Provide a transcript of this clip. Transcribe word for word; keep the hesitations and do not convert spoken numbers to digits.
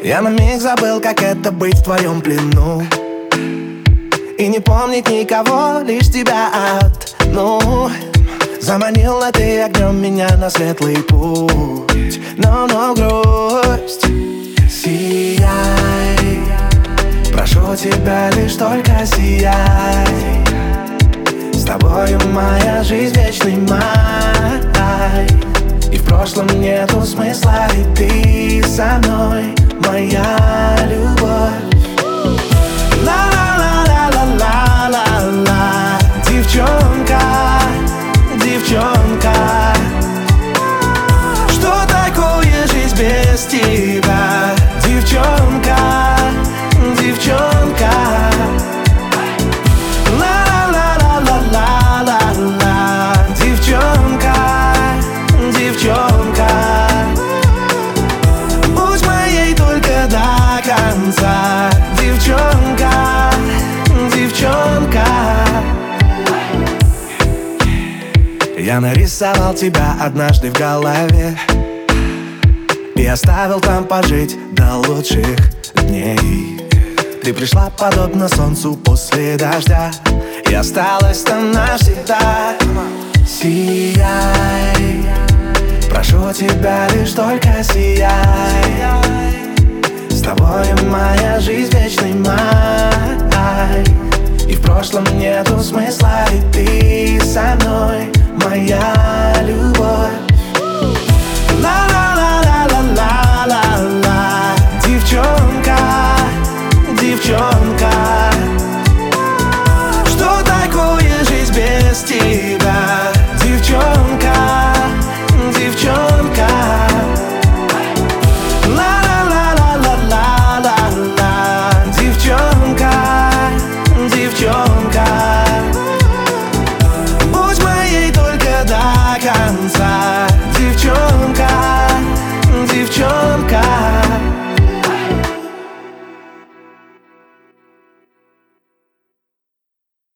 Я на миг забыл, как это быть в твоем плену и не помнить никого, лишь тебя одну. Заманила ты огнем меня на светлый путь, но, но грусть. Сияй, прошу тебя, лишь только сияй. С тобою моя жизнь вечный май, и в прошлом нету смысла, и ты со мной, моя любовь. Ла-ла-ла-ла-ла-ла-ла, девчонка, девчонка, что такое жизнь без тебя? Девчонка, девчонка. Ла-ла-ла-ла-ла-ла-ла, девчонка, девчонка, будь моей только до конца. Девчонка, девчонка. Я нарисовал тебя однажды в голове и оставил там пожить до лучших дней. Ты пришла подобно солнцу после дождя и осталась там навсегда. Сияй, прошу тебя, лишь только сияй. С тобой моя жизнь вечный май, и в прошлом нету смысла, и ты со мной, моя